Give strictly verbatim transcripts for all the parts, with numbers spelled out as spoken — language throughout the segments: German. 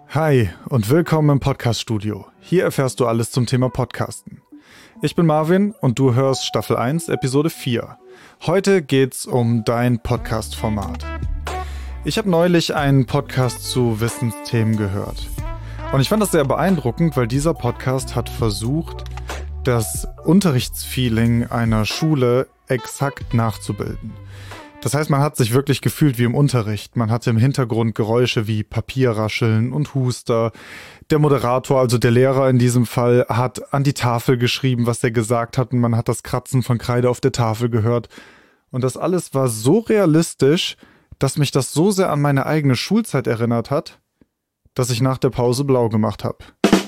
Hi und willkommen im Podcast-Studio. Hier erfährst du alles zum Thema Podcasten. Ich bin Marvin und du hörst Staffel eins, Episode vier. Heute geht's um dein Podcast-Format. Ich habe neulich einen Podcast zu Wissensthemen gehört. Und ich fand das sehr beeindruckend, weil dieser Podcast hat versucht, das Unterrichtsfeeling einer Schule exakt nachzubilden. Das heißt, man hat sich wirklich gefühlt wie im Unterricht. Man hatte im Hintergrund Geräusche wie Papierrascheln und Huster. Der Moderator, also der Lehrer in diesem Fall, hat an die Tafel geschrieben, was er gesagt hat, und man hat das Kratzen von Kreide auf der Tafel gehört. Und das alles war so realistisch, dass mich das so sehr an meine eigene Schulzeit erinnert hat, dass ich nach der Pause blau gemacht habe.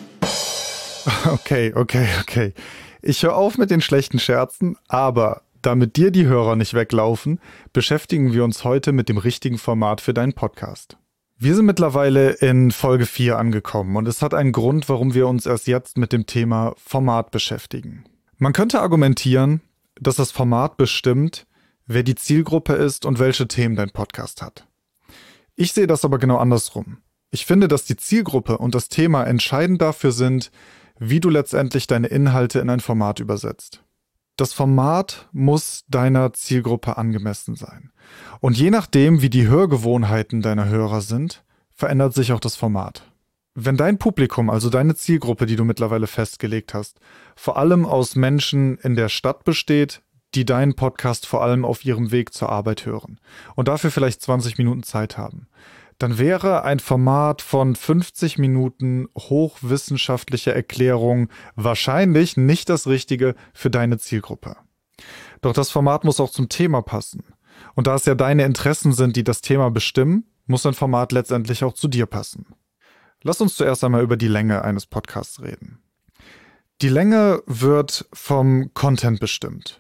Okay, okay, okay. Ich höre auf mit den schlechten Scherzen, aber damit dir die Hörer nicht weglaufen, beschäftigen wir uns heute mit dem richtigen Format für deinen Podcast. Wir sind mittlerweile in Folge vier angekommen und es hat einen Grund, warum wir uns erst jetzt mit dem Thema Format beschäftigen. Man könnte argumentieren, dass das Format bestimmt, wer die Zielgruppe ist und welche Themen dein Podcast hat. Ich sehe das aber genau andersrum. Ich finde, dass die Zielgruppe und das Thema entscheidend dafür sind, wie du letztendlich deine Inhalte in ein Format übersetzt. Das Format muss deiner Zielgruppe angemessen sein. Und je nachdem, wie die Hörgewohnheiten deiner Hörer sind, verändert sich auch das Format. Wenn dein Publikum, also deine Zielgruppe, die du mittlerweile festgelegt hast, vor allem aus Menschen in der Stadt besteht, die deinen Podcast vor allem auf ihrem Weg zur Arbeit hören und dafür vielleicht zwanzig Minuten Zeit haben, dann wäre ein Format von fünfzig Minuten hochwissenschaftlicher Erklärung wahrscheinlich nicht das Richtige für deine Zielgruppe. Doch das Format muss auch zum Thema passen. Und da es ja deine Interessen sind, die das Thema bestimmen, muss ein Format letztendlich auch zu dir passen. Lass uns zuerst einmal über die Länge eines Podcasts reden. Die Länge wird vom Content bestimmt.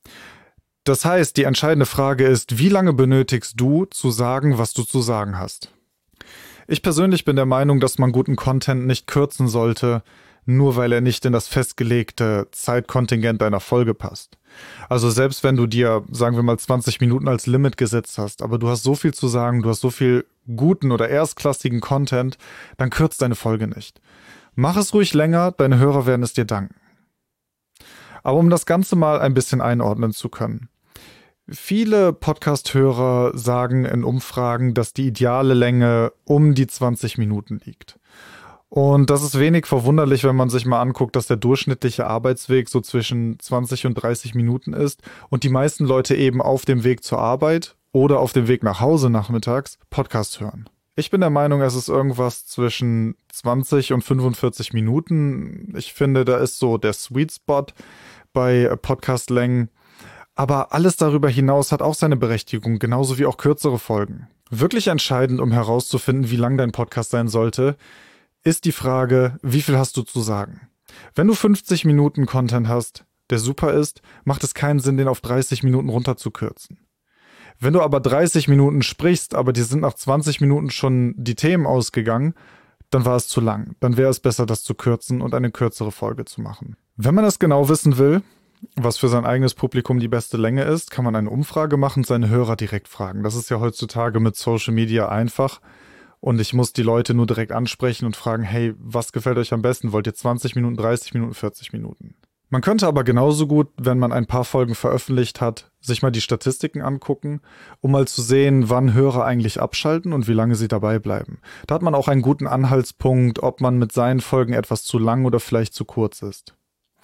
Das heißt, die entscheidende Frage ist, wie lange benötigst du, zu sagen, was du zu sagen hast? Ich persönlich bin der Meinung, dass man guten Content nicht kürzen sollte, nur weil er nicht in das festgelegte Zeitkontingent deiner Folge passt. Also selbst wenn du dir, sagen wir mal, zwanzig Minuten als Limit gesetzt hast, aber du hast so viel zu sagen, du hast so viel guten oder erstklassigen Content, dann kürzt deine Folge nicht. Mach es ruhig länger, deine Hörer werden es dir danken. Aber um das Ganze mal ein bisschen einordnen zu können. Viele Podcast-Hörer sagen in Umfragen, dass die ideale Länge um die zwanzig Minuten liegt. Und das ist wenig verwunderlich, wenn man sich mal anguckt, dass der durchschnittliche Arbeitsweg so zwischen zwanzig und dreißig Minuten ist und die meisten Leute eben auf dem Weg zur Arbeit oder auf dem Weg nach Hause nachmittags Podcast hören. Ich bin der Meinung, es ist irgendwas zwischen zwanzig und fünfundvierzig Minuten. Ich finde, da ist so der Sweet Spot bei Podcast-Längen. Aber alles darüber hinaus hat auch seine Berechtigung, genauso wie auch kürzere Folgen. Wirklich entscheidend, um herauszufinden, wie lang dein Podcast sein sollte, ist die Frage, wie viel hast du zu sagen? Wenn du fünfzig Minuten Content hast, der super ist, macht es keinen Sinn, den auf dreißig Minuten runterzukürzen. Wenn du aber dreißig Minuten sprichst, aber dir sind nach zwanzig Minuten schon die Themen ausgegangen, dann war es zu lang. Dann wäre es besser, das zu kürzen und eine kürzere Folge zu machen. Wenn man das genau wissen will, was für sein eigenes Publikum die beste Länge ist, kann man eine Umfrage machen und seine Hörer direkt fragen. Das ist ja heutzutage mit Social Media einfach und ich muss die Leute nur direkt ansprechen und fragen, hey, was gefällt euch am besten? Wollt ihr zwanzig Minuten, dreißig Minuten, vierzig Minuten? Man könnte aber genauso gut, wenn man ein paar Folgen veröffentlicht hat, sich mal die Statistiken angucken, um mal zu sehen, wann Hörer eigentlich abschalten und wie lange sie dabei bleiben. Da hat man auch einen guten Anhaltspunkt, ob man mit seinen Folgen etwas zu lang oder vielleicht zu kurz ist.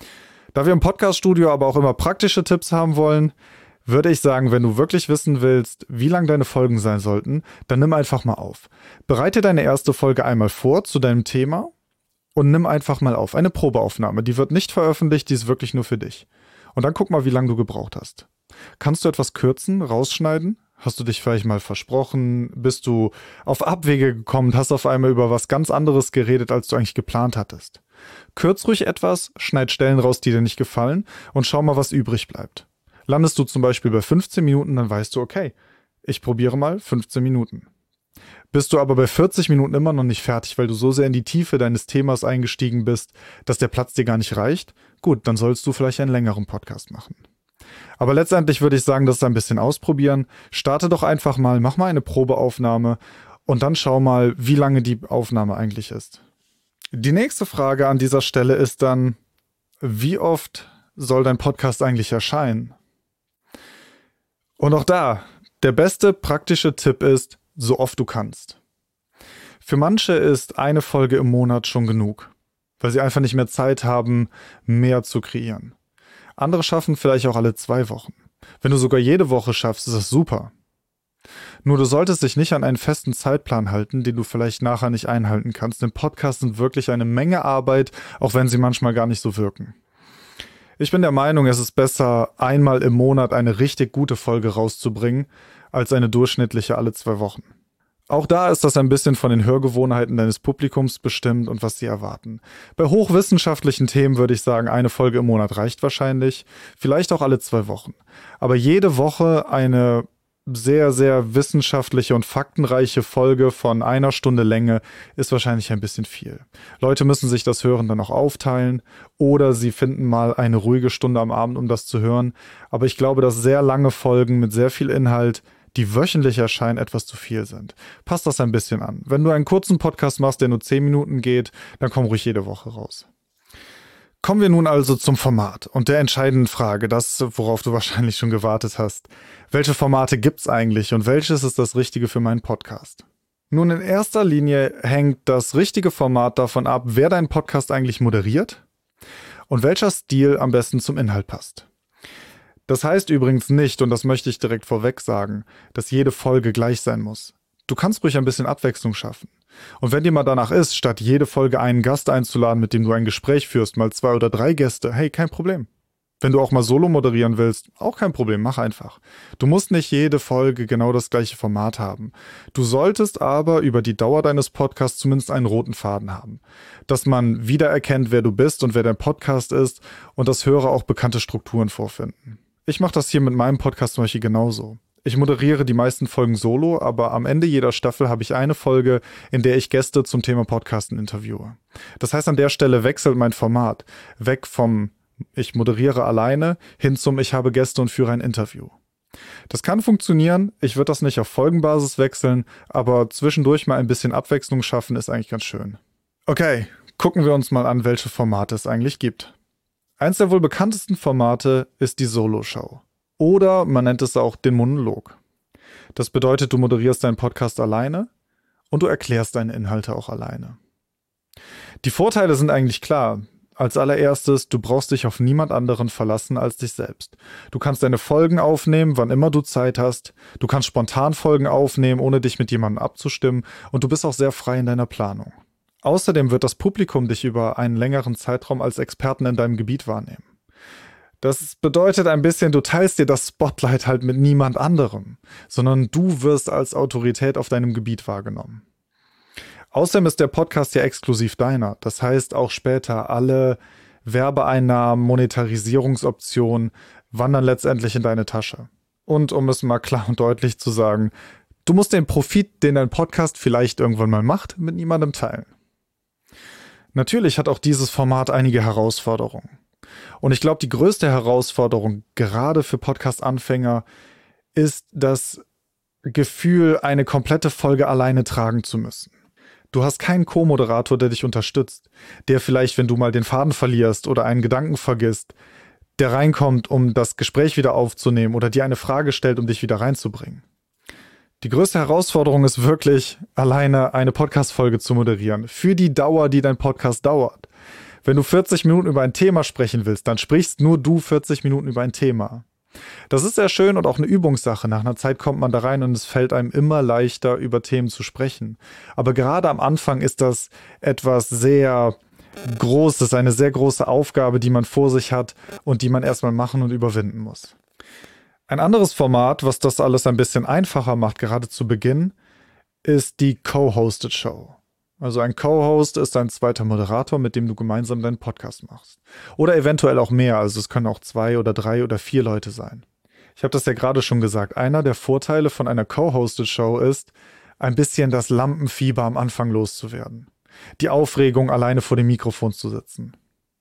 Da wir im Podcast-Studio aber auch immer praktische Tipps haben wollen, würde ich sagen, wenn du wirklich wissen willst, wie lang deine Folgen sein sollten, dann nimm einfach mal auf. Bereite deine erste Folge einmal vor zu deinem Thema und nimm einfach mal auf. Eine Probeaufnahme, die wird nicht veröffentlicht, die ist wirklich nur für dich. Und dann guck mal, wie lange du gebraucht hast. Kannst du etwas kürzen, rausschneiden? Hast du dich vielleicht mal versprochen? Bist du auf Abwege gekommen und hast auf einmal über was ganz anderes geredet, als du eigentlich geplant hattest? Kürz ruhig etwas, schneid Stellen raus, die dir nicht gefallen und schau mal, was übrig bleibt. Landest du zum Beispiel bei fünfzehn Minuten, dann weißt du, okay, ich probiere mal fünfzehn Minuten. Bist du aber bei vierzig Minuten immer noch nicht fertig, weil du so sehr in die Tiefe deines Themas eingestiegen bist, dass der Platz dir gar nicht reicht, gut, dann sollst du vielleicht einen längeren Podcast machen. Aber letztendlich würde ich sagen, das ist ein bisschen ausprobieren. Starte doch einfach mal, mach mal eine Probeaufnahme und dann schau mal, wie lange die Aufnahme eigentlich ist. Die nächste Frage an dieser Stelle ist dann, wie oft soll dein Podcast eigentlich erscheinen? Und auch da, der beste praktische Tipp ist, so oft du kannst. Für manche ist eine Folge im Monat schon genug, weil sie einfach nicht mehr Zeit haben, mehr zu kreieren. Andere schaffen vielleicht auch alle zwei Wochen. Wenn du sogar jede Woche schaffst, ist das super. Nur du solltest dich nicht an einen festen Zeitplan halten, den du vielleicht nachher nicht einhalten kannst, denn Podcasts sind wirklich eine Menge Arbeit, auch wenn sie manchmal gar nicht so wirken. Ich bin der Meinung, es ist besser, einmal im Monat eine richtig gute Folge rauszubringen, als eine durchschnittliche alle zwei Wochen. Auch da ist das ein bisschen von den Hörgewohnheiten deines Publikums bestimmt und was sie erwarten. Bei hochwissenschaftlichen Themen würde ich sagen, eine Folge im Monat reicht wahrscheinlich, vielleicht auch alle zwei Wochen. Aber jede Woche eine sehr, sehr wissenschaftliche und faktenreiche Folge von einer Stunde Länge ist wahrscheinlich ein bisschen viel. Leute müssen sich das Hören dann auch aufteilen oder sie finden mal eine ruhige Stunde am Abend, um das zu hören. Aber ich glaube, dass sehr lange Folgen mit sehr viel Inhalt, die wöchentlich erscheinen, etwas zu viel sind. Passt das ein bisschen an. Wenn du einen kurzen Podcast machst, der nur zehn Minuten geht, dann komm ruhig jede Woche raus. Kommen wir nun also zum Format und der entscheidenden Frage, das, worauf du wahrscheinlich schon gewartet hast. Welche Formate gibt's eigentlich und welches ist das Richtige für meinen Podcast? Nun, in erster Linie hängt das richtige Format davon ab, wer deinen Podcast eigentlich moderiert und welcher Stil am besten zum Inhalt passt. Das heißt übrigens nicht, und das möchte ich direkt vorweg sagen, dass jede Folge gleich sein muss. Du kannst ruhig ein bisschen Abwechslung schaffen. Und wenn dir mal danach ist, statt jede Folge einen Gast einzuladen, mit dem du ein Gespräch führst, mal zwei oder drei Gäste, hey, kein Problem. Wenn du auch mal solo moderieren willst, auch kein Problem, mach einfach. Du musst nicht jede Folge genau das gleiche Format haben. Du solltest aber über die Dauer deines Podcasts zumindest einen roten Faden haben. Dass man wiedererkennt, wer du bist und wer dein Podcast ist und dass Hörer auch bekannte Strukturen vorfinden. Ich mache das hier mit meinem Podcast zum Beispiel genauso. Ich moderiere die meisten Folgen solo, aber am Ende jeder Staffel habe ich eine Folge, in der ich Gäste zum Thema Podcasten interviewe. Das heißt, an der Stelle wechselt mein Format weg vom ich moderiere alleine hin zum ich habe Gäste und führe ein Interview. Das kann funktionieren, ich würde das nicht auf Folgenbasis wechseln, aber zwischendurch mal ein bisschen Abwechslung schaffen ist eigentlich ganz schön. Okay, gucken wir uns mal an, welche Formate es eigentlich gibt. Eins der wohl bekanntesten Formate ist die Solo-Show. Oder man nennt es auch den Monolog. Das bedeutet, du moderierst deinen Podcast alleine und du erklärst deine Inhalte auch alleine. Die Vorteile sind eigentlich klar. Als allererstes, du brauchst dich auf niemand anderen verlassen als dich selbst. Du kannst deine Folgen aufnehmen, wann immer du Zeit hast. Du kannst spontan Folgen aufnehmen, ohne dich mit jemandem abzustimmen. Und du bist auch sehr frei in deiner Planung. Außerdem wird das Publikum dich über einen längeren Zeitraum als Experten in deinem Gebiet wahrnehmen. Das bedeutet ein bisschen, du teilst dir das Spotlight halt mit niemand anderem, sondern du wirst als Autorität auf deinem Gebiet wahrgenommen. Außerdem ist der Podcast ja exklusiv deiner. Das heißt, auch später alle Werbeeinnahmen, Monetarisierungsoptionen wandern letztendlich in deine Tasche. Und um es mal klar und deutlich zu sagen, du musst den Profit, den dein Podcast vielleicht irgendwann mal macht, mit niemandem teilen. Natürlich hat auch dieses Format einige Herausforderungen. Und ich glaube, die größte Herausforderung, gerade für Podcast-Anfänger, ist das Gefühl, eine komplette Folge alleine tragen zu müssen. Du hast keinen Co-Moderator, der dich unterstützt, der vielleicht, wenn du mal den Faden verlierst oder einen Gedanken vergisst, der reinkommt, um das Gespräch wieder aufzunehmen oder dir eine Frage stellt, um dich wieder reinzubringen. Die größte Herausforderung ist wirklich, alleine eine Podcast-Folge zu moderieren, für die Dauer, die dein Podcast dauert. Wenn du vierzig Minuten über ein Thema sprechen willst, dann sprichst nur du vierzig Minuten über ein Thema. Das ist sehr schön und auch eine Übungssache. Nach einer Zeit kommt man da rein und es fällt einem immer leichter, über Themen zu sprechen. Aber gerade am Anfang ist das etwas sehr Großes, eine sehr große Aufgabe, die man vor sich hat und die man erstmal machen und überwinden muss. Ein anderes Format, was das alles ein bisschen einfacher macht, gerade zu Beginn, ist die Co-Hosted Show. Also ein Co-Host ist ein zweiter Moderator, mit dem du gemeinsam deinen Podcast machst. Oder eventuell auch mehr, also es können auch zwei oder drei oder vier Leute sein. Ich habe das ja gerade schon gesagt, einer der Vorteile von einer Co-Hosted Show ist, ein bisschen das Lampenfieber am Anfang loszuwerden. Die Aufregung, alleine vor dem Mikrofon zu sitzen.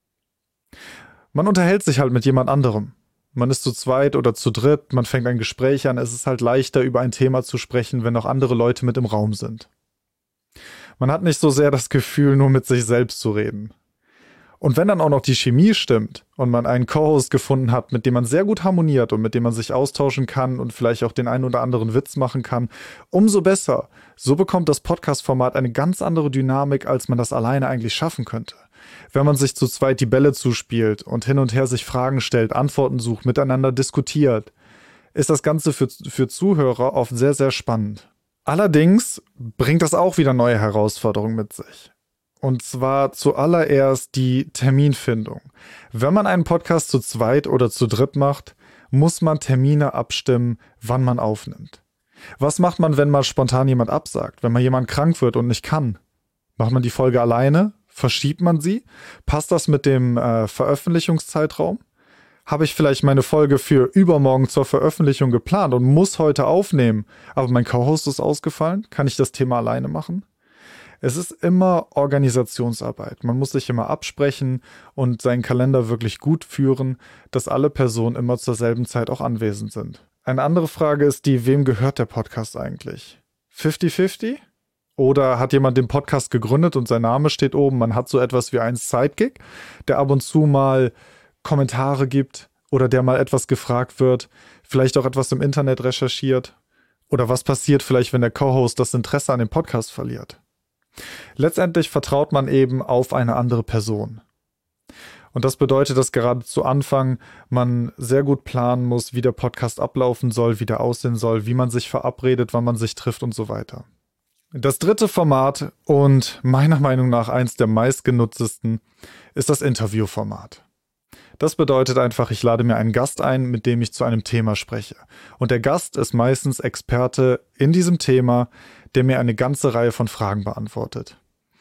Man unterhält sich halt mit jemand anderem. Man ist zu zweit oder zu dritt, man fängt ein Gespräch an, es ist halt leichter, über ein Thema zu sprechen, wenn noch andere Leute mit im Raum sind. Man hat nicht so sehr das Gefühl, nur mit sich selbst zu reden. Und wenn dann auch noch die Chemie stimmt und man einen Co-Host gefunden hat, mit dem man sehr gut harmoniert und mit dem man sich austauschen kann und vielleicht auch den einen oder anderen Witz machen kann, umso besser. So bekommt das Podcast-Format eine ganz andere Dynamik, als man das alleine eigentlich schaffen könnte. Wenn man sich zu zweit die Bälle zuspielt und hin und her sich Fragen stellt, Antworten sucht, miteinander diskutiert, ist das Ganze für, für Zuhörer oft sehr, sehr spannend. Allerdings bringt das auch wieder neue Herausforderungen mit sich. Und zwar zuallererst die Terminfindung. Wenn man einen Podcast zu zweit oder zu dritt macht, muss man Termine abstimmen, wann man aufnimmt. Was macht man, wenn mal spontan jemand absagt, wenn mal jemand krank wird und nicht kann? Macht man die Folge alleine? Verschiebt man sie? Passt das mit dem äh, Veröffentlichungszeitraum? Habe ich vielleicht meine Folge für übermorgen zur Veröffentlichung geplant und muss heute aufnehmen, aber mein Co-Host ist ausgefallen? Kann ich das Thema alleine machen? Es ist immer Organisationsarbeit. Man muss sich immer absprechen und seinen Kalender wirklich gut führen, dass alle Personen immer zur selben Zeit auch anwesend sind. Eine andere Frage ist die, wem gehört der Podcast eigentlich? fünfzig fünfzig? Oder hat jemand den Podcast gegründet und sein Name steht oben? Man hat so etwas wie einen Sidekick, der ab und zu mal Kommentare gibt oder der mal etwas gefragt wird, vielleicht auch etwas im Internet recherchiert. Oder was passiert vielleicht, wenn der Co-Host das Interesse an dem Podcast verliert? Letztendlich vertraut man eben auf eine andere Person. Und das bedeutet, dass gerade zu Anfang man sehr gut planen muss, wie der Podcast ablaufen soll, wie der aussehen soll, wie man sich verabredet, wann man sich trifft und so weiter. Das dritte Format und meiner Meinung nach eins der meistgenutztesten ist das Interviewformat. Das bedeutet einfach, ich lade mir einen Gast ein, mit dem ich zu einem Thema spreche. Und der Gast ist meistens Experte in diesem Thema, der mir eine ganze Reihe von Fragen beantwortet.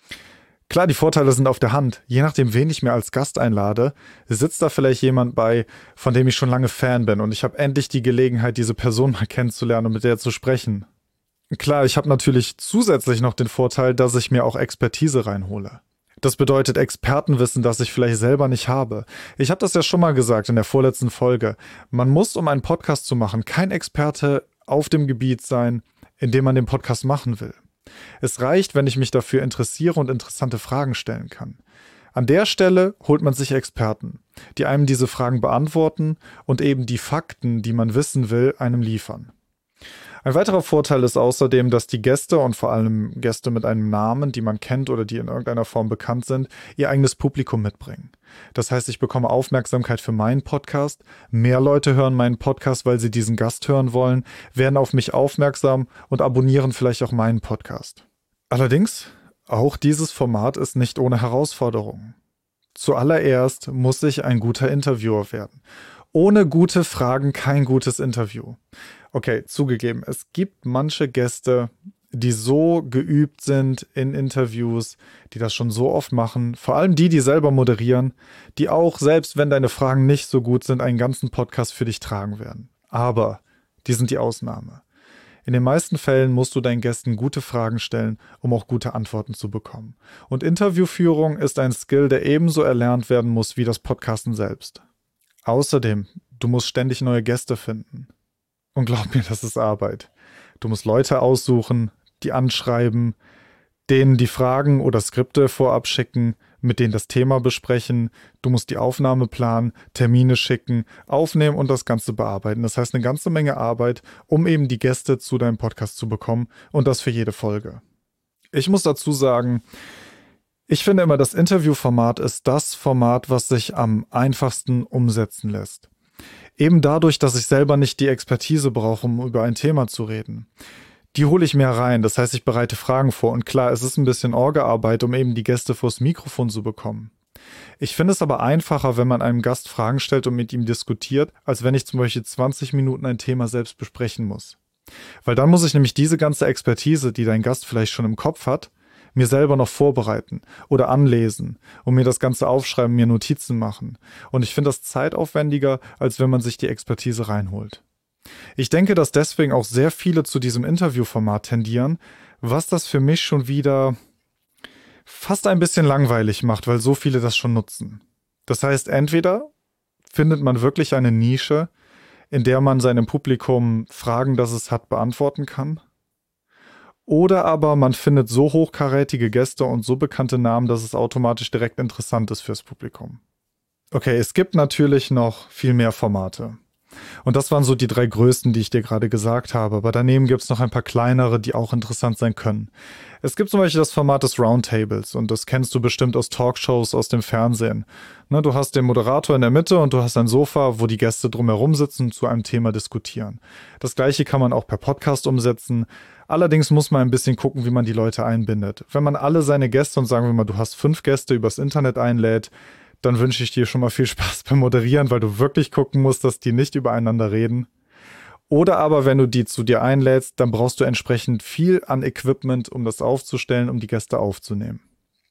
Klar, die Vorteile sind auf der Hand. Je nachdem, wen ich mir als Gast einlade, sitzt da vielleicht jemand bei, von dem ich schon lange Fan bin und ich habe endlich die Gelegenheit, diese Person mal kennenzulernen und mit der zu sprechen. Klar, ich habe natürlich zusätzlich noch den Vorteil, dass ich mir auch Expertise reinhole. Das bedeutet Expertenwissen, das ich vielleicht selber nicht habe. Ich habe das ja schon mal gesagt in der vorletzten Folge. Man muss, um einen Podcast zu machen, kein Experte auf dem Gebiet sein, in dem man den Podcast machen will. Es reicht, wenn ich mich dafür interessiere und interessante Fragen stellen kann. An der Stelle holt man sich Experten, die einem diese Fragen beantworten und eben die Fakten, die man wissen will, einem liefern. Ein weiterer Vorteil ist außerdem, dass die Gäste und vor allem Gäste mit einem Namen, die man kennt oder die in irgendeiner Form bekannt sind, ihr eigenes Publikum mitbringen. Das heißt, ich bekomme Aufmerksamkeit für meinen Podcast, mehr Leute hören meinen Podcast, weil sie diesen Gast hören wollen, werden auf mich aufmerksam und abonnieren vielleicht auch meinen Podcast. Allerdings, auch dieses Format ist nicht ohne Herausforderungen. Zuallererst muss ich ein guter Interviewer werden. Ohne gute Fragen kein gutes Interview. Okay, zugegeben, es gibt manche Gäste, die so geübt sind in Interviews, die das schon so oft machen, vor allem die, die selber moderieren, die auch, selbst wenn deine Fragen nicht so gut sind, einen ganzen Podcast für dich tragen werden. Aber die sind die Ausnahme. In den meisten Fällen musst du deinen Gästen gute Fragen stellen, um auch gute Antworten zu bekommen. Und Interviewführung ist ein Skill, der ebenso erlernt werden muss wie das Podcasten selbst. Außerdem, du musst ständig neue Gäste finden. Und glaub mir, das ist Arbeit. Du musst Leute aussuchen, die anschreiben, denen die Fragen oder Skripte vorab schicken, mit denen das Thema besprechen. Du musst die Aufnahme planen, Termine schicken, aufnehmen und das Ganze bearbeiten. Das heißt eine ganze Menge Arbeit, um eben die Gäste zu deinem Podcast zu bekommen und das für jede Folge. Ich muss dazu sagen, ich finde immer, das Interviewformat ist das Format, was sich am einfachsten umsetzen lässt. Eben dadurch, dass ich selber nicht die Expertise brauche, um über ein Thema zu reden. Die hole ich mir rein, das heißt, ich bereite Fragen vor. Und klar, es ist ein bisschen Orga-Arbeit, um eben die Gäste vors Mikrofon zu bekommen. Ich finde es aber einfacher, wenn man einem Gast Fragen stellt und mit ihm diskutiert, als wenn ich zum Beispiel zwanzig Minuten ein Thema selbst besprechen muss. Weil dann muss ich nämlich diese ganze Expertise, die dein Gast vielleicht schon im Kopf hat, mir selber noch vorbereiten oder anlesen und mir das Ganze aufschreiben, mir Notizen machen. Und ich finde das zeitaufwendiger, als wenn man sich die Expertise reinholt. Ich denke, dass deswegen auch sehr viele zu diesem Interviewformat tendieren, was das für mich schon wieder fast ein bisschen langweilig macht, weil so viele das schon nutzen. Das heißt, entweder findet man wirklich eine Nische, in der man seinem Publikum Fragen, das es hat, beantworten kann, Oder aber man findet so hochkarätige Gäste und so bekannte Namen, dass es automatisch direkt interessant ist fürs Publikum. Okay, es gibt natürlich noch viel mehr Formate. Und das waren so die drei größten, die ich dir gerade gesagt habe. Aber daneben gibt es noch ein paar kleinere, die auch interessant sein können. Es gibt zum Beispiel das Format des Roundtables und das kennst du bestimmt aus Talkshows, aus dem Fernsehen. Ne, du hast den Moderator in der Mitte und du hast ein Sofa, wo die Gäste drumherum sitzen und zu einem Thema diskutieren. Das Gleiche kann man auch per Podcast umsetzen. Allerdings muss man ein bisschen gucken, wie man die Leute einbindet. Wenn man alle seine Gäste und sagen wir mal, du hast fünf Gäste übers Internet einlädt, dann wünsche ich dir schon mal viel Spaß beim Moderieren, weil du wirklich gucken musst, dass die nicht übereinander reden. Oder aber, wenn du die zu dir einlädst, dann brauchst du entsprechend viel an Equipment, um das aufzustellen, um die Gäste aufzunehmen.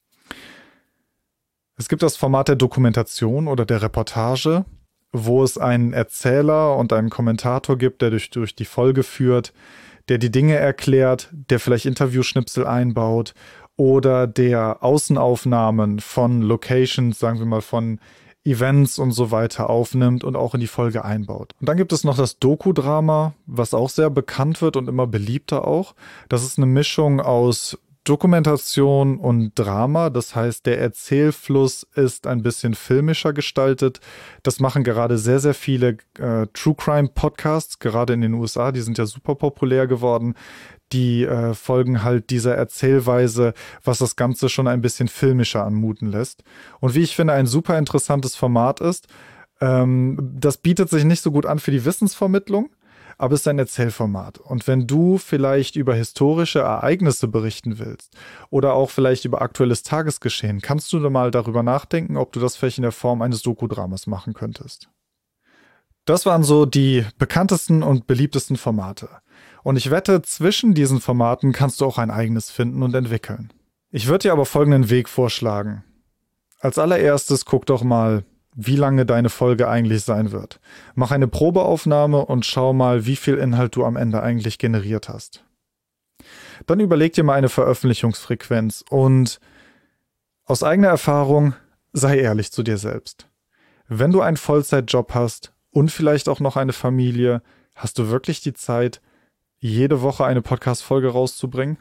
Es gibt das Format der Dokumentation oder der Reportage, wo es einen Erzähler und einen Kommentator gibt, der durch, durch die Folge führt, der die Dinge erklärt, der vielleicht Interviewschnipsel einbaut oder der Außenaufnahmen von Locations, sagen wir mal von Events und so weiter aufnimmt und auch in die Folge einbaut. Und dann gibt es noch das Doku-Drama, was auch sehr bekannt wird und immer beliebter auch. Das ist eine Mischung aus Dokumentation und Drama. Das heißt, der Erzählfluss ist ein bisschen filmischer gestaltet. Das machen gerade sehr, sehr viele äh, True-Crime-Podcasts, gerade in den U S A. Die sind ja super populär geworden. Die äh, folgen halt dieser Erzählweise, was das Ganze schon ein bisschen filmischer anmuten lässt. Und wie ich finde, ein super interessantes Format ist. Ähm, das bietet sich nicht so gut an für die Wissensvermittlung, aber es ist ein Erzählformat. Und wenn du vielleicht über historische Ereignisse berichten willst oder auch vielleicht über aktuelles Tagesgeschehen, kannst du da mal darüber nachdenken, ob du das vielleicht in der Form eines Doku-Dramas machen könntest. Das waren so die bekanntesten und beliebtesten Formate. Und ich wette, zwischen diesen Formaten kannst du auch ein eigenes finden und entwickeln. Ich würde dir aber folgenden Weg vorschlagen. Als allererstes guck doch mal, wie lange deine Folge eigentlich sein wird. Mach eine Probeaufnahme und schau mal, wie viel Inhalt du am Ende eigentlich generiert hast. Dann überleg dir mal eine Veröffentlichungsfrequenz und aus eigener Erfahrung sei ehrlich zu dir selbst. Wenn du einen Vollzeitjob hast und vielleicht auch noch eine Familie, hast du wirklich die Zeit, jede Woche eine Podcast-Folge rauszubringen?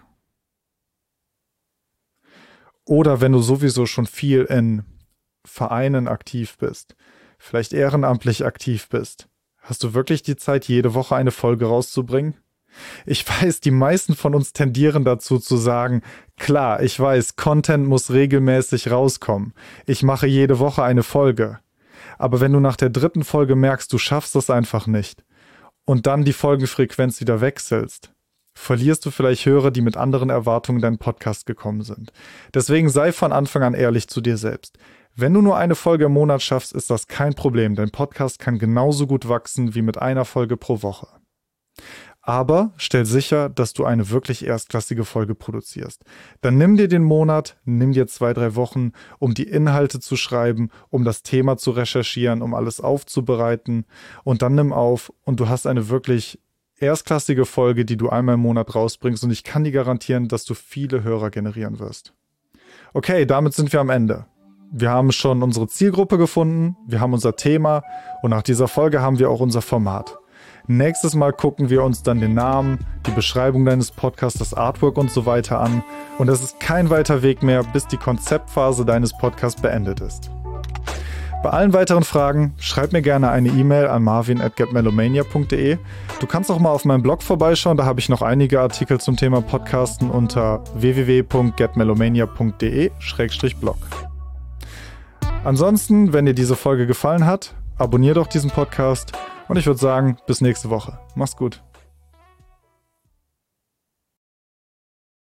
Oder wenn du sowieso schon viel in Vereinen aktiv bist, vielleicht ehrenamtlich aktiv bist, hast du wirklich die Zeit, jede Woche eine Folge rauszubringen? Ich weiß, die meisten von uns tendieren dazu zu sagen, klar, ich weiß, Content muss regelmäßig rauskommen. Ich mache jede Woche eine Folge. Aber wenn du nach der dritten Folge merkst, du schaffst das einfach nicht und dann die Folgenfrequenz wieder wechselst, verlierst du vielleicht Hörer, die mit anderen Erwartungen in deinen Podcast gekommen sind. Deswegen sei von Anfang an ehrlich zu dir selbst. Wenn du nur eine Folge im Monat schaffst, ist das kein Problem. Dein Podcast kann genauso gut wachsen wie mit einer Folge pro Woche. Aber stell sicher, dass du eine wirklich erstklassige Folge produzierst. Dann nimm dir den Monat, nimm dir zwei, drei Wochen, um die Inhalte zu schreiben, um das Thema zu recherchieren, um alles aufzubereiten und dann nimm auf und du hast eine wirklich erstklassige Folge, die du einmal im Monat rausbringst und ich kann dir garantieren, dass du viele Hörer generieren wirst. Okay, damit sind wir am Ende. Wir haben schon unsere Zielgruppe gefunden, wir haben unser Thema und nach dieser Folge haben wir auch unser Format. Nächstes Mal gucken wir uns dann den Namen, die Beschreibung deines Podcasts, das Artwork und so weiter an. Und es ist kein weiter Weg mehr, bis die Konzeptphase deines Podcasts beendet ist. Bei allen weiteren Fragen schreib mir gerne eine E-Mail an marvin at getmelomania punkt de. Du kannst auch mal auf meinem Blog vorbeischauen, da habe ich noch einige Artikel zum Thema Podcasten unter w w w punkt getmelomania punkt de slash blog. Ansonsten, wenn dir diese Folge gefallen hat, abonnier doch diesen Podcast und ich würde sagen, bis nächste Woche. Mach's gut.